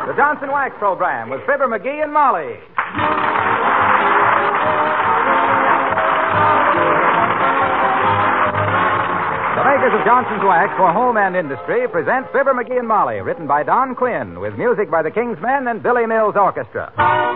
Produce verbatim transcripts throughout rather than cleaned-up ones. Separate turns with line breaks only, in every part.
The Johnson Wax Program with Fibber McGee and Molly. The makers of Johnson's Wax for home and industry present Fibber McGee and Molly, written by Don Quinn, with music by the King's Men and Billy Mills Orchestra.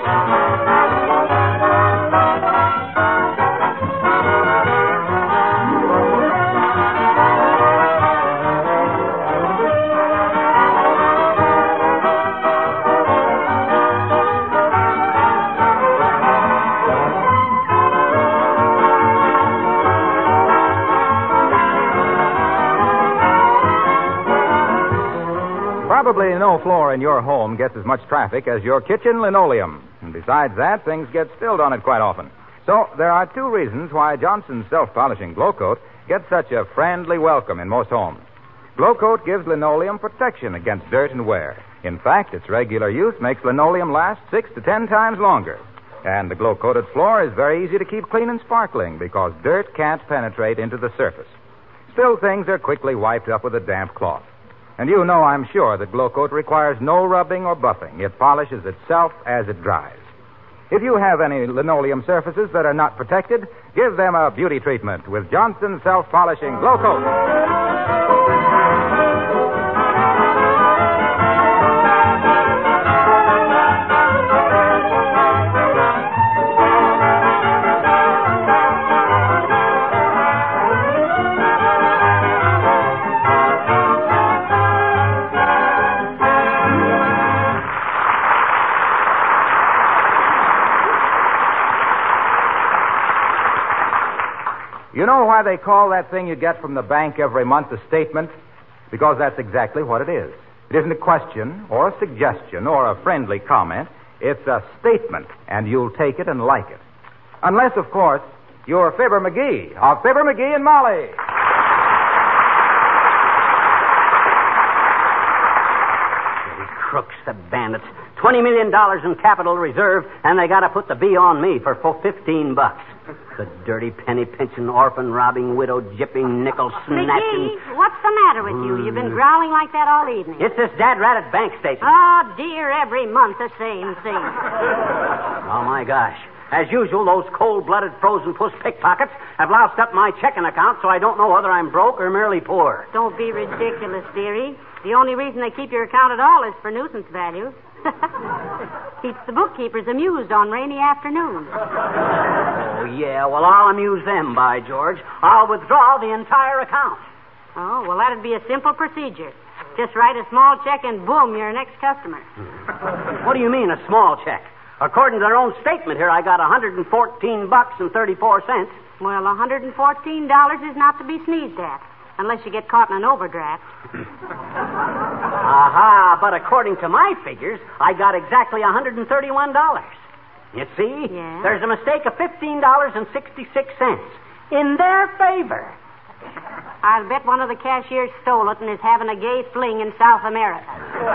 Probably no floor in your home gets as much traffic as your kitchen linoleum. And besides that, things get spilled on it quite often. So there are two reasons why Johnson's self-polishing Glow Coat gets such a friendly welcome in most homes. Glow Coat gives linoleum protection against dirt and wear. In fact, its regular use makes linoleum last six to ten times longer. And the glow-coated floor is very easy to keep clean and sparkling because dirt can't penetrate into the surface. Still, things are quickly wiped up with a damp cloth. And you know, I'm sure, that Glow Coat requires no rubbing or buffing. It polishes itself as it dries. If you have any linoleum surfaces that are not protected, give them a beauty treatment with Johnson's self-polishing Glow Coat. You know why they call that thing you get from the bank every month a statement? Because that's exactly what it is. It isn't a question or a suggestion or a friendly comment. It's a statement, and you'll take it and like it. Unless, of course, you're Fibber McGee of Fibber McGee and Molly.
The crooks, the bandits. Twenty million dollars in capital reserve, and they got to put the B on me for fifteen bucks. The dirty penny pinching, orphan robbing, widow jipping, nickel snatching.
McGee, what's the matter with you? You've been growling like that all evening.
It's this dad rat at bank station.
Oh, dear, every month the same thing.
Oh, my gosh. As usual, those cold-blooded frozen puss pickpockets have loused up my checking account, so I don't know whether I'm broke or merely poor.
Don't be ridiculous, dearie. The only reason they keep your account at all is for nuisance value. Keeps the bookkeepers amused on rainy afternoons.
Oh, yeah. Well, I'll amuse them, by George. I'll withdraw the entire account.
Oh, well, that'd be a simple procedure. Just write a small check and boom, you're an ex-customer.
What do you mean, a small check? According to their own statement here, I got one hundred fourteen bucks and thirty-four cents.
Well, one hundred fourteen dollars is not to be sneezed at, unless you get caught in an overdraft.
Aha, but according to my figures, I got exactly one hundred thirty-one dollars. You see?
Yeah.
There's a mistake of fifteen dollars and sixty-six cents in their favor.
I'll bet one of the cashiers stole it and is having a gay fling in South America.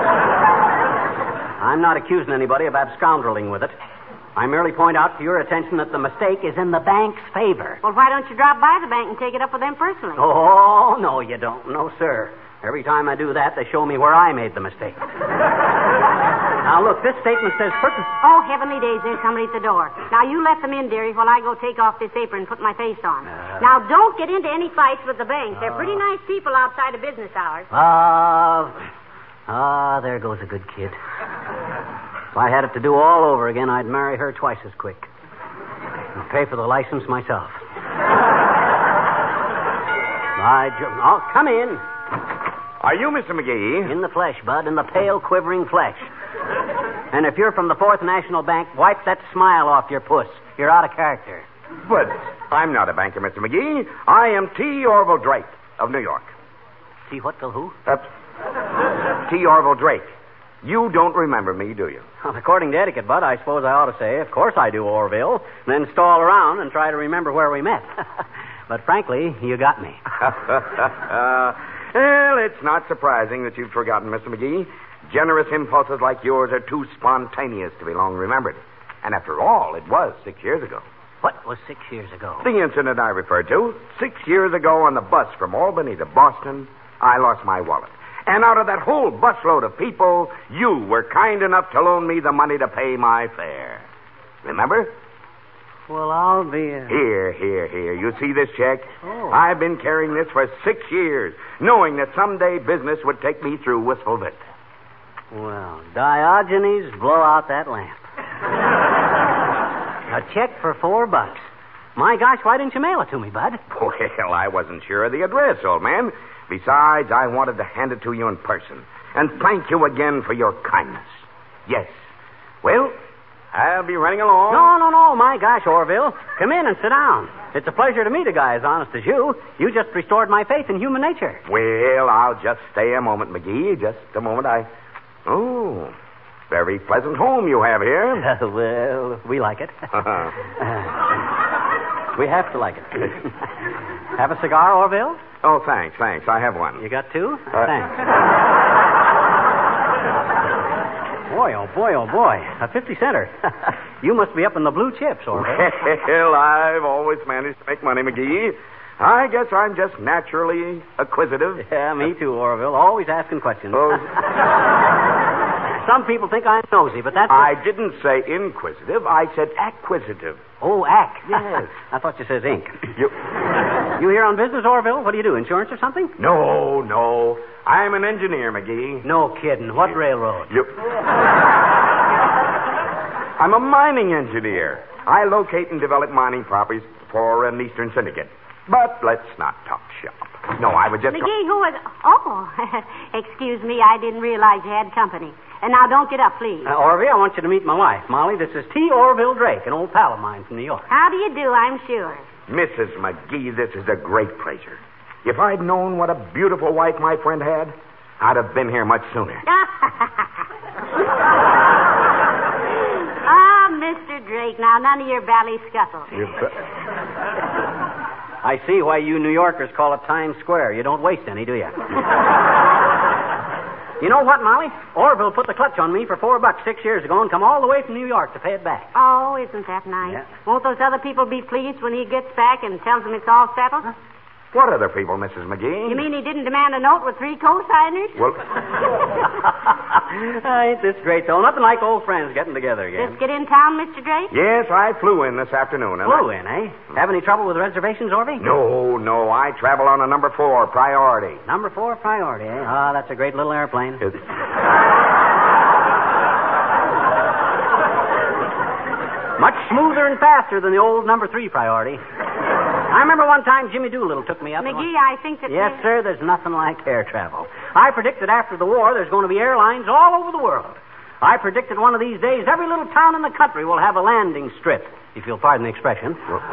I'm not accusing anybody of abscoundeling with it. I merely point out to your attention that the mistake is in the bank's favor.
Well, why don't you drop by the bank and take it up with them personally?
Oh, no, you don't. No, sir. Every time I do that, they show me where I made the mistake. Now, look, this statement says... Purpose...
Oh, heavenly days, there's somebody at the door. Now, you let them in, dearie, while I go take off this apron and put my face on. Uh, now, don't get into any fights with the bank. They're pretty nice people outside of business hours.
Ah, uh, ah, there goes a good kid. If I had it to do all over again, I'd marry her twice as quick. And pay for the license myself. By Jove. Oh, come in.
Are you Mister McGee?
In the flesh, Bud, in the pale, quivering flesh. And if you're from the Fourth National Bank, wipe that smile off your puss. You're out of character.
But I'm not a banker, Mister McGee. I am T. Orville Drake of New York.
T. what till who?
Uh, T. Orville Drake. You don't remember me, do you?
Well, according to etiquette, Bud, I suppose I ought to say, of course I do, Orville, then stall around and try to remember where we met. But frankly, you got me.
Well, it's not surprising that you've forgotten, Mister McGee. Generous impulses like yours are too spontaneous to be long remembered. And after all, it was six years ago.
What was six years ago?
The incident I referred to. Six years ago on the bus from Albany to Boston, I lost my wallet. And out of that whole busload of people, you were kind enough to loan me the money to pay my fare. Remember?
Well, I'll be... Uh...
Here, here, here. You see this check?
Oh.
I've been carrying this for six years, knowing that someday business would take me through Wistful Vista.
Well, Diogenes, blow out that lamp. A check for four bucks. My gosh, why didn't you mail it to me, Bud?
Well, I wasn't sure of the address, old man. Besides, I wanted to hand it to you in person. And thank you again for your kindness. Yes. Well, I'll be running along.
No, no, no. My gosh, Orville. Come in and sit down. It's a pleasure to meet a guy as honest as you. You just restored my faith in human nature.
Well, I'll just stay a moment, McGee. Just a moment. I... Oh, very pleasant home you have here.
Uh, well, we like it. uh, we have to like it. Have a cigar, Orville?
Oh, thanks, thanks. I have one.
You got two?
Uh,
thanks. Boy, oh boy, oh boy. A fifty-center. You must be up in the blue chips, Orville.
Well, I've always managed to make money, McGee. I guess I'm just naturally acquisitive.
Yeah, me too, Orville. Always asking questions.
Oh.
Some people think I'm nosy, but that's...
I didn't say inquisitive. I said acquisitive.
Oh, ack.
Yes.
I thought you said ink.
You...
You here on business, Orville? What do you do, insurance or something?
No, no. I'm an engineer, McGee.
No kidding. What railroad?
You... I'm a mining engineer. I locate and develop mining properties for an Eastern syndicate. But let's not talk shop. No, I was just...
McGee, who was... Oh, excuse me. I didn't realize you had company. And now don't get up, please.
Uh, Orville, I want you to meet my wife, Molly. This is T. Orville Drake, an old pal of mine from New York.
How do you do, I'm sure.
Missus McGee, this is a great pleasure. If I'd known what a beautiful wife my friend had, I'd have been here much sooner.
Ah, Mister Drake, now none of your bally scuffle.
I see why you New Yorkers call it Times Square. You don't waste any, do you? You know what, Molly? Orville put the clutch on me for four bucks six years ago and come all the way from New York to pay it back.
Oh, isn't that nice?
Yeah.
Won't those other people be pleased when he gets back and tells them it's all settled? Huh?
What other people, Missus McGee?
You mean he didn't demand a note with three co-signers?
Well...
Ain't this great, though? Nothing like old friends getting together again.
Just get in town, Mister Drake?
Yes, I flew in this afternoon. And
Flew
I...
in, eh? Have any trouble with reservations, Orvie?
No, no. I travel on a number four priority.
Number four priority, eh? Ah, oh, that's a great little airplane.
It's...
Much smoother and faster than the old number three priority. I remember one time Jimmy Doolittle took me up.
McGee, I think that...
Yes, sir, there's nothing like air travel. I predicted after the war there's going to be airlines all over the world. I predicted one of these days every little town in the country will have a landing strip, if you'll pardon the expression.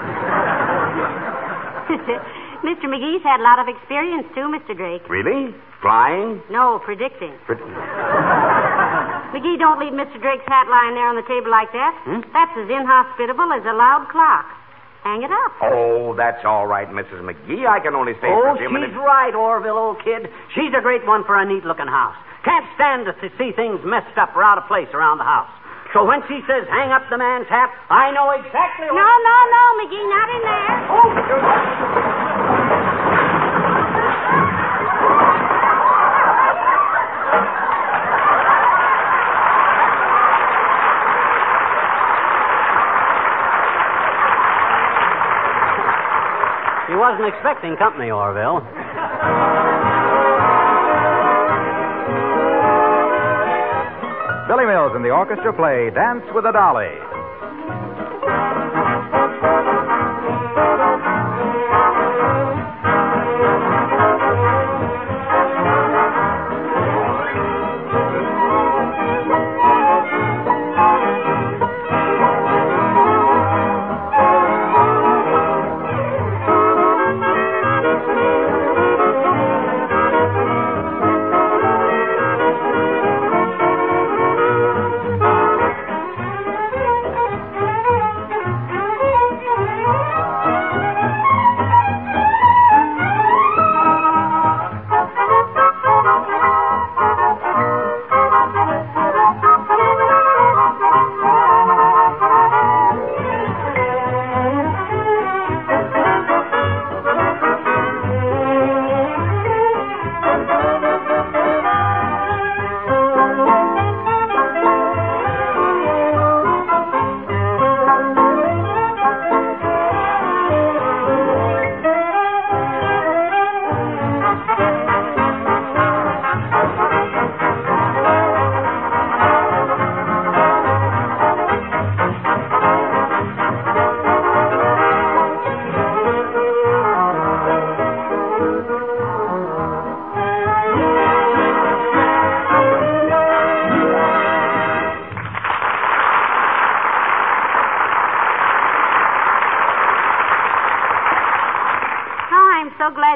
Mister McGee's had a lot of experience, too, Mister Drake.
Really? Flying?
No, predicting.
Pred-
McGee, don't leave Mister Drake's hat lying there on the table like that.
Hmm?
That's as inhospitable as a loud clock. Hang it up.
Oh, that's all right, Missus McGee. I can only stay
Oh,
for a few
she's
minutes.
right, Orville, old kid. She's a great one for a neat-looking house. Can't stand to see things messed up or out of place around the house. So when she says hang up the man's hat, I know exactly what...
No, no, no, McGee, not in there.
Oh, He wasn't expecting company, Orville.
Billy Mills and the orchestra play Dance with a Dolly.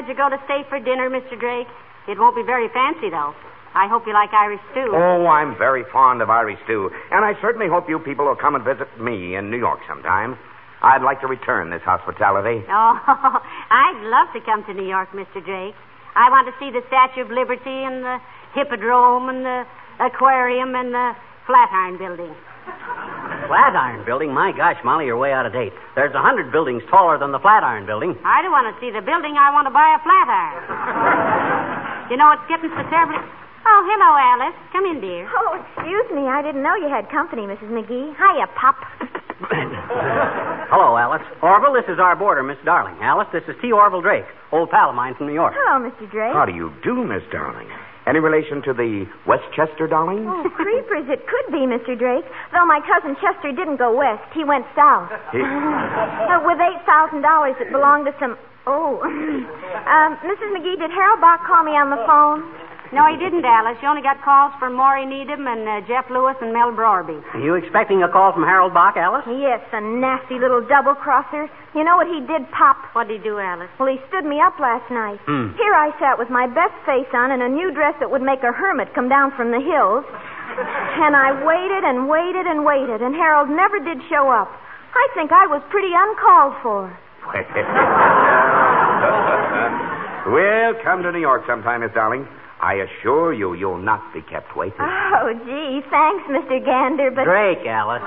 you're going to stay for dinner, Mister Drake? It won't be very fancy, though. I hope you like Irish stew.
Oh, I'm very fond of Irish stew. And I certainly hope you people will come and visit me in New York sometime. I'd like to return this hospitality.
Oh, I'd love to come to New York, Mister Drake. I want to see the Statue of Liberty and the Hippodrome and the aquarium and the Flatiron Building.
Flatiron Building? My gosh, Molly, you're way out of date. There's a hundred buildings taller than the Flatiron Building.
I don't want to see the building. I want to buy a flatiron. You know, it's getting so terribly... Oh, hello, Alice. Come in, dear.
Oh, excuse me. I didn't know you had company, Missus McGee. Hiya, Pop.
Hello, Alice. Orville, this is our boarder, Miss Darling. Alice, this is T. Orville Drake, old pal of mine from New York.
Hello, Mister Drake.
How do you do, Miss Darling? Any relation to the Westchester Darlings?
Oh, creepers, it could be, Mister Drake. Though my cousin Chester didn't go west. He went south.
He...
uh, with eight thousand dollars that belonged to some... Oh. um, Missus McGee, did Harold Bach call me on the phone?
No, he didn't, Alice. You only got calls from Maury Needham and uh, Jeff Lewis and Mel Brorby.
Are you expecting a call from Harold Bach, Alice?
Yes, a nasty little double-crosser. You know what he did, Pop?
What'd he do, Alice?
Well, he stood me up last night.
Hmm.
Here I sat with my best face on and a new dress that would make a hermit come down from the hills. And I waited and waited and waited, and Harold never did show up. I think I was pretty uncalled for.
Well, come to New York sometime, Miss Darling. I assure you, you'll not be kept waiting.
Oh, gee, thanks, Mister Gander, but...
Drake, Alice.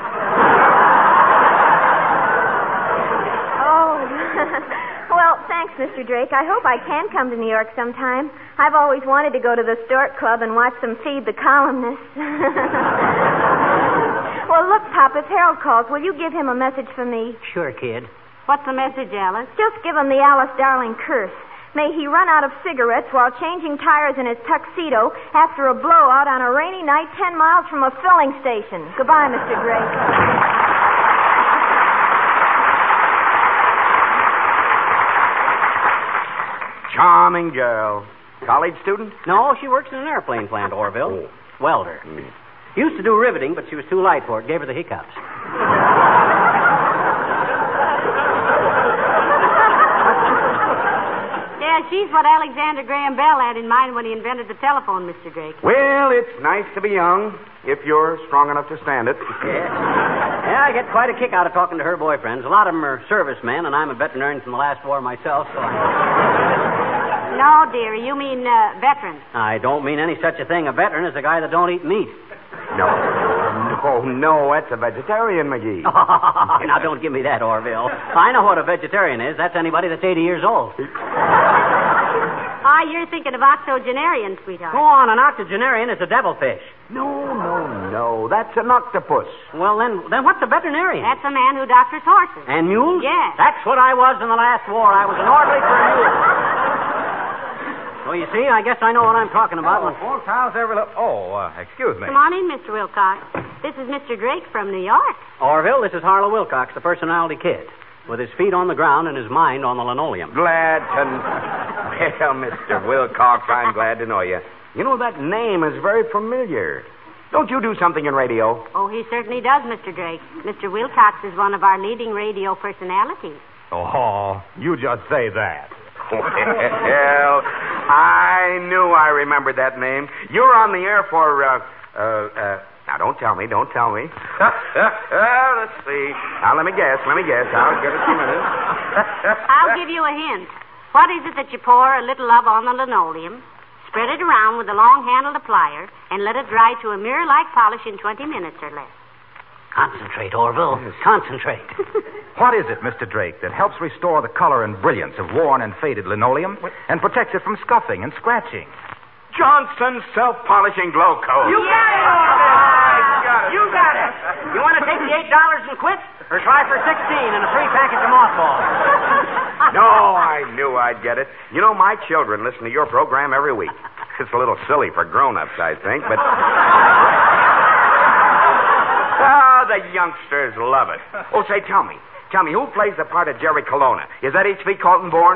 Oh, well, thanks, Mister Drake. I hope I can come to New York sometime. I've always wanted to go to the Stork Club and watch them feed the columnists. Well, look, Pop, if Harold calls, will you give him a message for me?
Sure, kid.
What's the message, Alice?
Just give him the Alice Darling curse. May he run out of cigarettes while changing tires in his tuxedo after a blowout on a rainy night ten miles from a filling station. Goodbye, Mister Drake.
Charming girl. College student?
No, she works in an airplane plant, Orville.
Oh.
Welder.
Mm.
Used to do riveting, but she was too light for it. Gave her the hiccups.
Yeah, she's what Alexander Graham Bell had in mind when he invented the telephone, Mister Drake.
Well, it's nice to be young, if you're strong enough to stand it.
Yeah. Yeah, I get quite a kick out of talking to her boyfriends. A lot of them are servicemen, and I'm a veterinarian from the last war myself, so I...
No, dearie, you mean uh, veteran.
I don't mean any such a thing. A veteran is a guy that don't eat meat.
No. No, no, that's a vegetarian, McGee.
Now, don't give me that, Orville. I know what a vegetarian is. That's anybody that's eighty years old.
Ah, you're thinking of octogenarian, sweetheart.
Go on, an octogenarian is a devilfish.
No, no, no, that's an octopus.
Well, then, then what's a veterinarian?
That's a man who doctors horses.
And mules?
Yes.
That's what I was in the last war. I was an orderly for a mule. Well, you see, I guess I know what I'm talking about.
Oh, folks, how's every little... Oh, uh, excuse me.
Come on in, Mister Wilcox. This is Mister Drake from New York.
Orville, this is Harlow Wilcox, the personality kid, with his feet on the ground and his mind on the linoleum.
Glad to... Well, Mister Wilcox, I'm glad to know you. You know, that name is very familiar. Don't you do something in radio?
Oh, he certainly does, Mister Drake. Mister Wilcox is one of our leading radio personalities.
Oh, you just say that.
Well, I knew I remembered that name. You're on the air for, uh, uh, uh, now don't tell me, don't tell me. Let's see. Now, let me guess, let me guess. I'll give it a few minutes.
I'll give you a hint. What is it that you pour a little of on the linoleum, spread it around with a long-handled plier, and let it dry to a mirror-like polish in twenty minutes or less?
Concentrate, Orville. Concentrate.
What is it, Mister Drake, that helps restore the color and brilliance of worn and faded linoleum and protects it from scuffing and scratching?
Johnson Self-Polishing Glow Coat.
You got it, Orville! You got it! You want to take the eight dollars and quit? Or try for sixteen and a free package of mothballs?
No, I knew I'd get it. You know, my children listen to your program every week. It's a little silly for grown-ups, I think, but... Ah, the youngsters love it. Oh, say, tell me. Tell me, who plays the part of Jerry Colonna? Is that H V Colton-Born?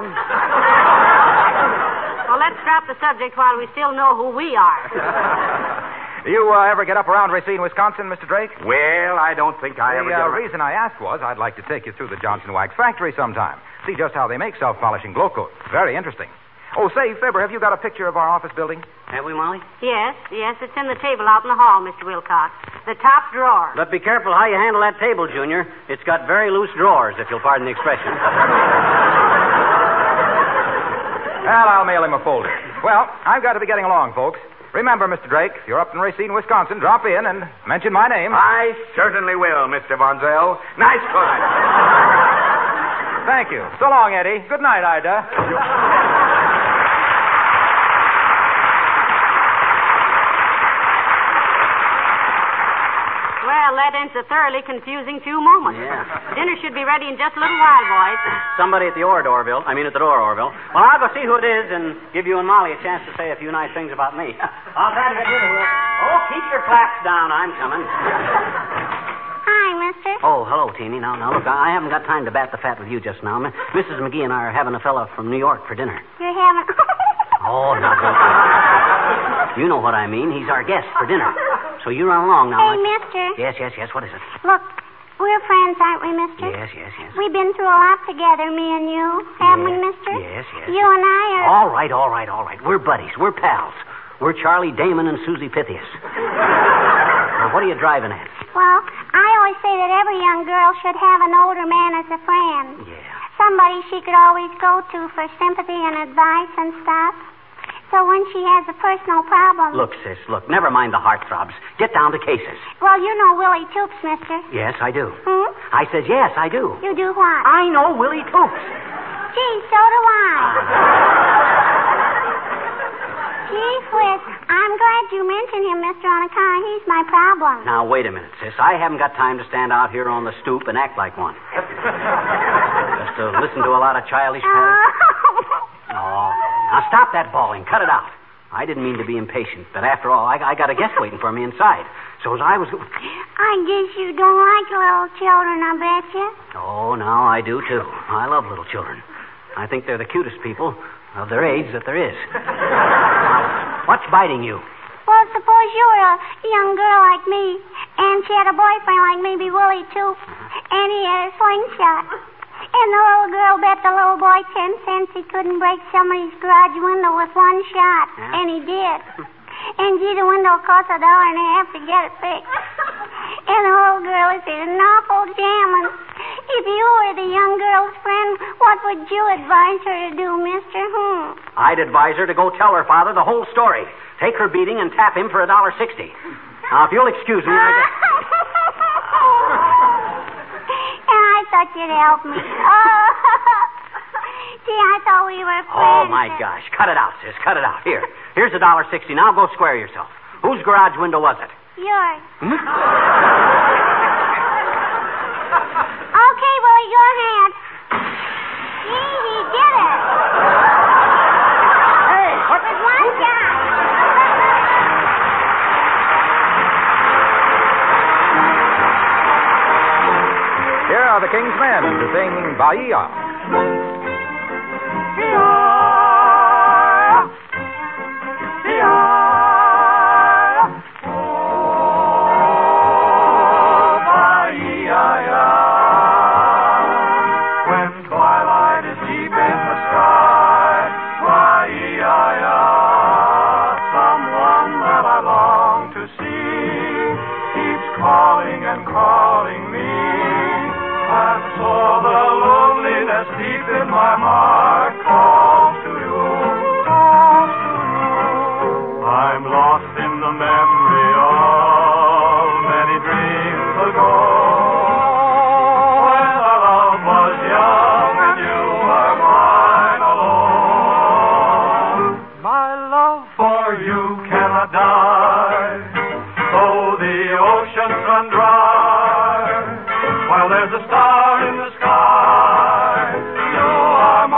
Well, let's drop the subject while we still know who we are.
You uh, ever get up around Racine, Wisconsin, Mister Drake?
Well, I don't think I
the
ever
uh,
get...
reason I asked was I'd like to take you through the Johnson Wax factory sometime. See just how they make self-polishing glow coat. Very interesting. Oh, say, Fibber, have you got a picture of our office building?
Have we, Molly?
Yes, yes, it's in the table out in the hall, Mister Wilcox. The top drawer.
But be careful how you handle that table, Junior. It's got very loose drawers, if you'll pardon the expression.
Well, I'll mail him a folder. Well, I've got to be getting along, folks. Remember, Mister Drake, if you're up in Racine, Wisconsin, drop in and mention my name.
I certainly will, Mister Von Zell. Nice try.
Thank you. So long, Eddie. Good night, Ida.
Well, that ends a thoroughly confusing few moments.
Yeah.
Dinner should be ready in just a little while, boys.
Somebody at the Or Orville. I mean, at the door, Orville. Well, I'll go see who it is and give you and Molly a chance to say a few nice things about me. I'll try to get rid of you. Oh, keep your flaps down. I'm coming.
Hi, mister.
Oh, hello, Teeny. Now, now, look, I haven't got time to bat the fat with you just now. Missus McGee and I are having a fella from New York for dinner.
You're having...
Oh, no, don't you. You know what I mean. He's our guest for dinner. So you run along now.
Hey,
I...
mister.
Yes, yes, yes. What is it?
Look, we're friends, aren't we, mister?
Yes, yes, yes.
We've been through a lot together, me and you. Haven't we,
Yes,
mister?
yes, yes.
You and I are...
All right, all right, all right. We're buddies. We're pals. We're Charlie Damon and Susie Pythias. Now, what are you driving at?
Well, I always say that every young girl should have an older man as a friend.
Yeah.
Somebody she could always go to for sympathy and advice and stuff. So when she has a personal problem...
Look, sis, look, never mind the heartthrobs. Get down to cases.
Well, you know Willie Toops, mister.
Yes, I do.
Hmm?
I said yes, I do.
You do what?
I know Willie Toops.
Gee, so do I. Gee whiz, I'm glad you mentioned him, mister, on account he's my problem.
Now, wait a minute, sis. I haven't got time to stand out here on the stoop and act like one. Just to listen to a lot of childish chatter. Oh, now stop that bawling. Cut it out. I didn't mean to be impatient, but after all, I, I got a guest waiting for me inside. So as I was...
I guess you don't like little children, I bet you.
Oh, now I do, too. I love little children. I think they're the cutest people of their age that there is. Now, what's biting you?
Well, suppose you were a young girl like me, and she had a boyfriend like maybe Willie, too, and he had a slingshot. And the little girl bet the little boy ten cents he couldn't break somebody's garage window with one shot.
Yeah.
And he did. And gee, the window cost a dollar and a half to get it fixed. And the little girl is in an awful jam. And if you were the young girl's friend, what would you advise her to do, mister? Hmm.
I'd advise her to go tell her father the whole story. Take her beating and tap him for a dollar sixty. Now, if you'll excuse me, I guess...
And I thought you'd help me. Oh. Gee, I thought we were friends.
Oh, my gosh. Cut it out, sis. Cut it out. Here. Here's a dollar sixty. Now go square yourself. Whose garage window was it?
Yours.
Hmm?
Okay, Willie, go ahead. Gee, he did it.
Hey, what?
With one shot.
Here are the King's Men to sing Bahia.
Calling and calling me, and so the loneliness deep in my heart calls to you, calls to you. I'm lost in the memory of many dreams ago, when our love was young and you were mine alone. My love for you cannot die, though the oceans run dry, while there's a star in the sky, you are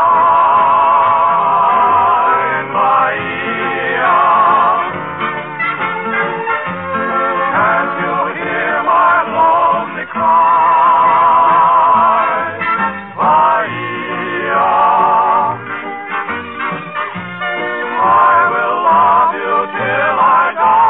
mine, Bahia. Can't you hear my lonely cry, Bahia? I will love you till I die.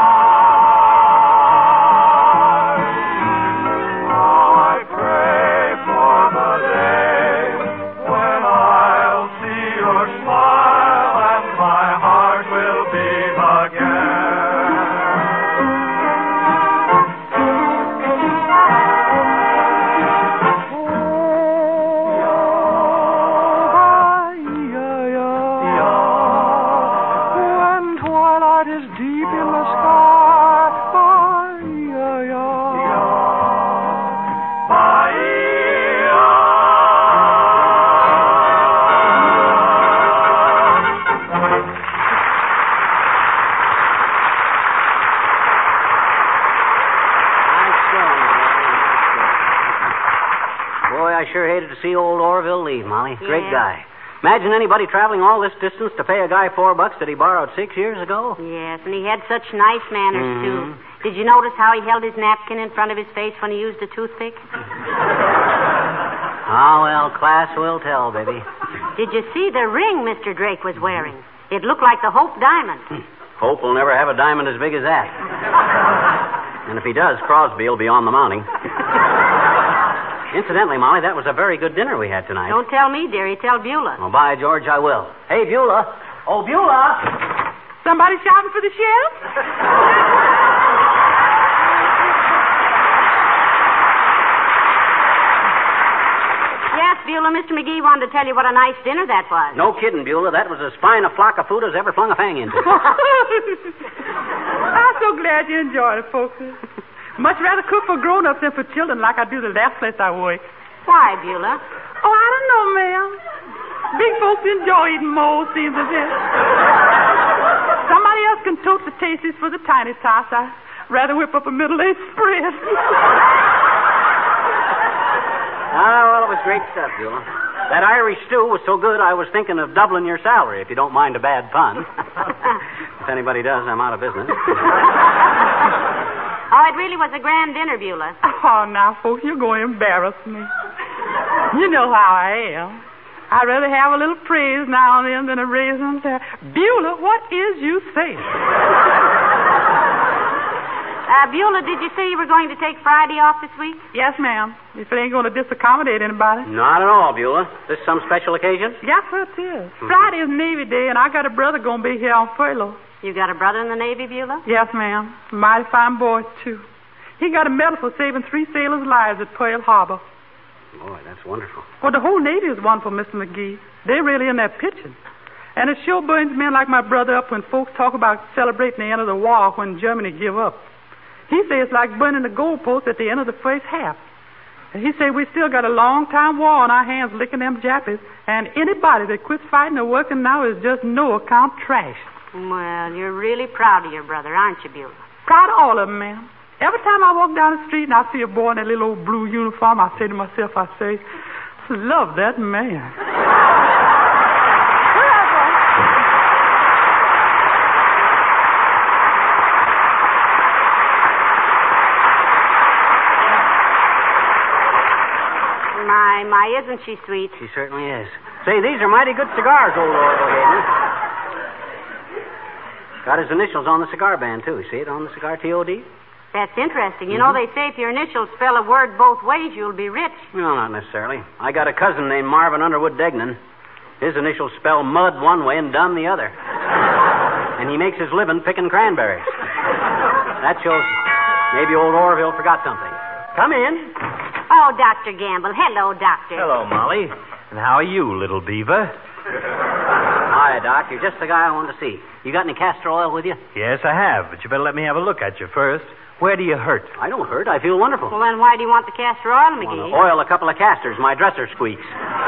Smile
I sure hated to see old Orville leave, Molly. Great
Yeah.
guy. Imagine anybody traveling all this distance to pay a guy four bucks that he borrowed six years ago.
Yes, and he had such nice manners,
Mhm.
too. Did you notice how he held his napkin in front of his face when he used a toothpick?
Ah, well, class will tell, baby.
Did you see the ring Mister Drake was wearing? It looked like the Hope diamond.
Hope will never have a diamond as big as that. And if he does, Crosby will be on the mounting. Incidentally, Molly, that was a very good dinner we had tonight.
Don't tell me, dearie. Tell Beulah.
Well, by George, I will. Hey, Beulah. Oh, Beulah.
Somebody shouting for the sheriff?
Yes, Beulah, Mister McGee wanted to tell you what a nice dinner that was.
No kidding, Beulah. That was as fine a flock of food as ever flung a fang into.
I'm so glad you enjoyed it, folks. Much rather cook for grown-ups than for children like I do the last place I work.
Why, Beulah?
Oh, I don't know, ma'am. Big folks enjoy eating mold, seems as if. Somebody else can tote the tasties for the tiny tots. I'd rather whip up a middle-aged spread.
Ah, well, it was great stuff, Beulah. That Irish stew was so good I was thinking of doubling your salary, if you don't mind a bad pun. If anybody does, I'm out of business.
Oh, it really was a grand dinner, Beulah.
Oh, now, folks, you're going to embarrass me. You know how I am. I'd rather have a little praise now and then than a raisin. Beulah, what is you saying?
Uh, Beulah, did you say you were going to take Friday off this week?
Yes, ma'am. If it ain't going to disaccommodate anybody.
Not at all, Beulah. This some special occasion?
Yes, sir, it is. Friday is Navy Day, and I got a brother going to be here on furlough.
You got a brother in the Navy, Beulah?
Yes, ma'am. Mighty fine boy, too. He got a medal for saving three sailors' lives at Pearl Harbor.
Boy, that's wonderful.
Well, the whole Navy is wonderful, Mister McGee. They're really in that pitching. And it sure burns men like my brother up when folks talk about celebrating the end of the war when Germany give up. He say it's like burning the goalpost at the end of the first half. And he say we still got a long time war on our hands licking them Jappies, and anybody that quits fighting or working now is just no account trash.
Well, you're really proud of your brother, aren't you, Beulah?
Proud of all of them, ma'am. Every time I walk down the street and I see a boy in that little old blue uniform, I say to myself, I say, love that man.
My, my, isn't she sweet?
She certainly is. Say, these are mighty good cigars, old Orville gave me. Got his initials on the cigar band, too. See it on the cigar, T O D?
That's interesting. You know, they say if your initials spell a word both ways, you'll be rich.
No, not necessarily. I got a cousin named Marvin Underwood Degnan. His initials spell mud one way and done the other. And he makes his living picking cranberries. That shows maybe old Orville forgot something. Come in.
Oh, Doctor Gamble. Hello, Doctor.
Hello, Molly. And how are you, little beaver?
Hi, Doc. You're just the guy I wanted to see. You got any castor oil with you?
Yes, I have, but you better let me have a look at you first. Where do you hurt?
I don't hurt. I feel wonderful.
Well, then why do you want the castor oil, McGee?
Want to oil a couple of castors. My dresser squeaks.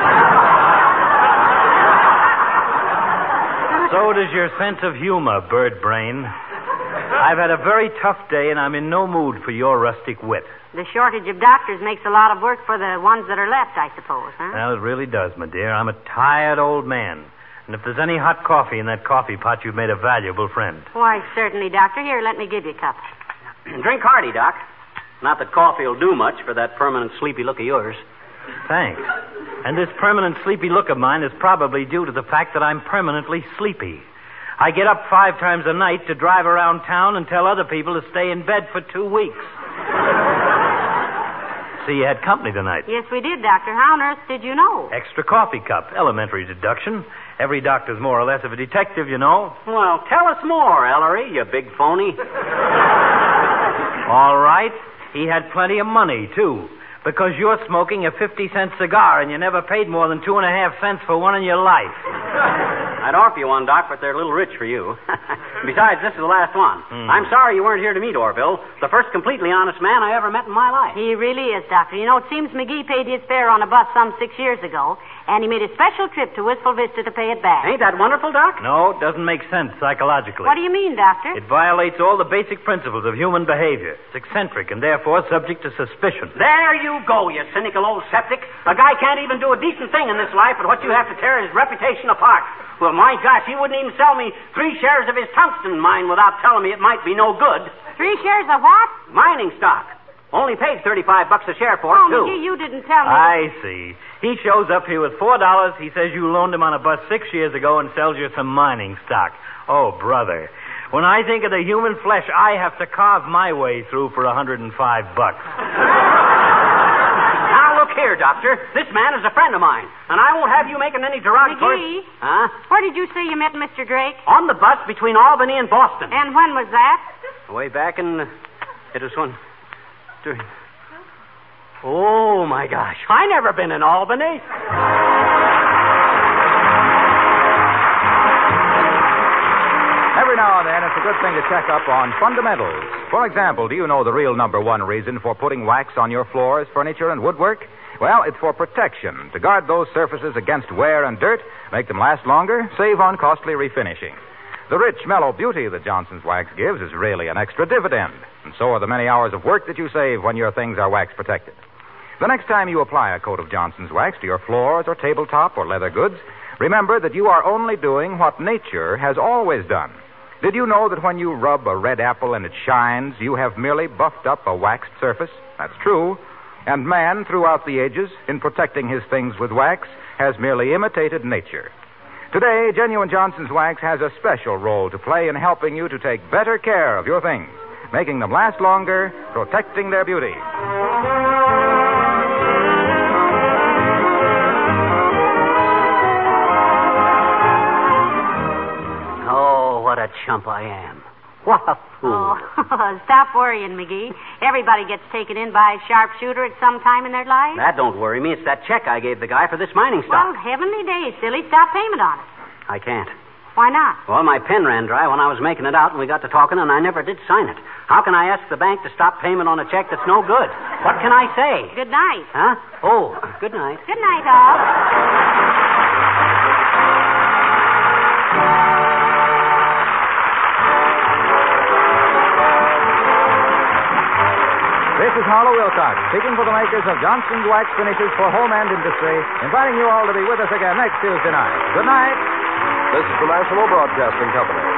So does your sense of humor, bird brain. I've had a very tough day, and I'm in no mood for your rustic wit.
The shortage of doctors makes a lot of work for the ones that are left, I suppose, huh?
Well, it really does, my dear. I'm a tired old man. And if there's any hot coffee in that coffee pot, you've made a valuable friend.
Why, certainly, Doctor. Here, let me give you a cup.
Drink hearty, Doc. Not that coffee will do much for that permanent sleepy look of yours.
Thanks. And this permanent sleepy look of mine is probably due to the fact that I'm permanently sleepy. I get up five times a night to drive around town and tell other people to stay in bed for two weeks. See, you had company tonight.
Yes, we did, Doctor. How on earth did you know?
Extra coffee cup. Elementary deduction. Every doctor's more or less of a detective, you know.
Well, tell us more, Ellery, you big phony.
All right. He had plenty of money, too. Because you're smoking a fifty-cent cigar and you never paid more than two and a half cents for one in your life.
I'd offer you one, Doc, but they're a little rich for you. Besides, this is the last one.
Hmm.
I'm sorry you weren't here to meet Orville, the first completely honest man I ever met in my life.
He really is, Doctor. You know, it seems McGee paid his fare on a bus some six years ago, and he made a special trip to Wistful Vista to pay it back.
Ain't that wonderful, Doc?
No, it doesn't make sense psychologically.
What do you mean, Doctor?
It violates all the basic principles of human behavior. It's eccentric and therefore subject to suspicion.
There you go, you cynical old septic. A guy can't even do a decent thing in this life, but what you have to tear his reputation apart. Well, my gosh, he wouldn't even sell me three shares of his tungsten mine without telling me it might be no good.
Three shares of what?
Mining stock. Only paid thirty-five bucks a share for
oh,
it, too.
McGee, you didn't tell me.
I see. He shows up here with four dollars. He says you loaned him on a bus six years ago and sells you some mining stock. Oh, brother. When I think of the human flesh I have to carve my way through for a hundred and five bucks.
Now, look here, Doctor. This man is a friend of mine, and I won't have you making any derogatory...
McGee?
Huh?
Where did you say you met Mister Drake?
On the bus between Albany and Boston.
And when was that?
Way back in... It was one... During... Oh, my gosh. I never been in Albany.
Every now and then, it's a good thing to check up on fundamentals. For example, do you know the real number one reason for putting wax on your floors, furniture, and woodwork? Well, it's for protection, to guard those surfaces against wear and dirt, make them last longer, save on costly refinishing. The rich, mellow beauty that Johnson's wax gives is really an extra dividend, and so are the many hours of work that you save when your things are wax protected. The next time you apply a coat of Johnson's wax to your floors or tabletop or leather goods, remember that you are only doing what nature has always done. Did you know that when you rub a red apple and it shines, you have merely buffed up a waxed surface? That's true. And man, throughout the ages, in protecting his things with wax, has merely imitated nature. Today, Genuine Johnson's Wax has a special role to play in helping you to take better care of your things, making them last longer, protecting their beauty.
Oh, what a chump I am. What a fool.
Oh, stop worrying, McGee. Everybody gets taken in by a sharpshooter at some time in their life.
That don't worry me. It's that check I gave the guy for this mining stock.
Well, heavenly days, silly. Stop payment on it.
I can't.
Why not?
Well, my pen ran dry when I was making it out, and we got to talking, and I never did sign it. How can I ask the bank to stop payment on a check that's no good? What can I say?
Good night.
Huh? Oh, good night.
Good night, all.
This is Harlow Wilcox, speaking for the makers of Johnson's Wax Finishes for Home and Industry, inviting you all to be with us again next Tuesday night. Good night.
This is the National Broadcasting Company.